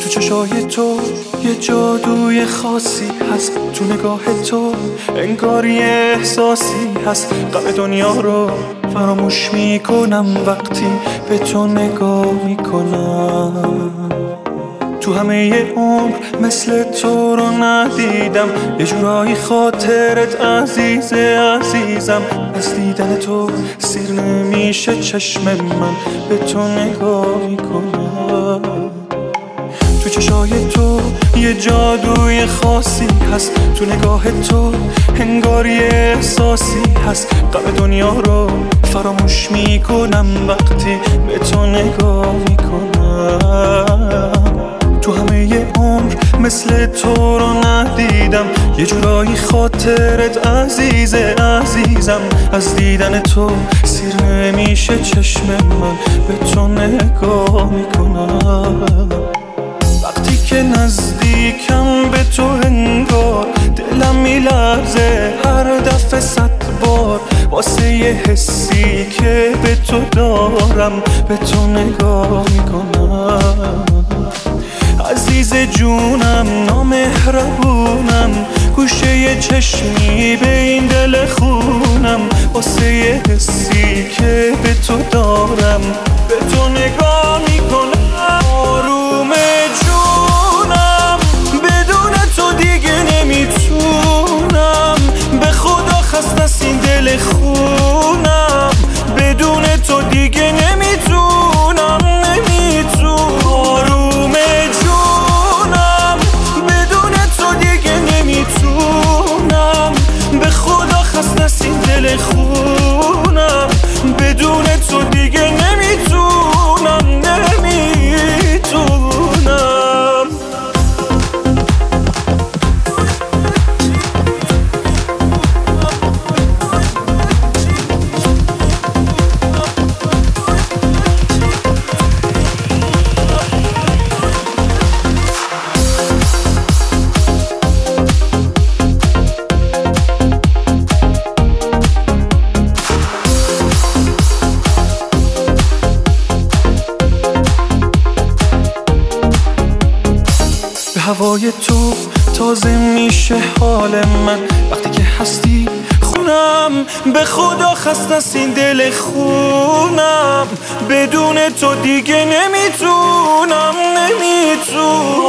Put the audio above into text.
تو چشای تو یه جادوی خاصی هست، تو نگاه تو انگار یه احساسی هست. غم دنیا رو فراموش میکنم وقتی به تو نگاه میکنم. تو همه عمر مثل تو رو ندیدم، یه جورایی خاطرت عزیزه عزیزم. از دیدن تو سیر نمیشه چشم من به تو نگاه میکنم. تو چشای تو یه جادوی خاصی هست، تو نگاه تو انگار یه احساسی هست. غم دنیا رو فراموش میکنم وقتی به تو نگاه میکنم. تو همه عمر مثل تو رو ندیدم، یه جورایی خاطرت عزیزه عزیزم. از دیدن تو سیر نمیشه چشم من به تو نگاه میکنم. وقتی که نزدیکم به تو انگار دلم میلرزه هر دفعه 100 بار، واسه یه حسی که به تو دارم به تو نگاه میکنم. عزیز جونم نامهربونم، گوشه یه چشمی به این دل خونم، واسه یه حسی که به تو دارم به تو نگاه میکنم. آروم جونم بدون تو دیگه نمیتونم، به خدا خسته از این دل خونم، بدون تو دیگه نمیتونم آروم جونم بدون تو دیگه نمیتونم، به خدا خسته از این دل خونم، بدون تو دیگه نمیتونم هوای تو تازه میشه حال من وقتی که هستی خونم، به خدا خسته از این دل خونم، بدون تو دیگه نمیتونم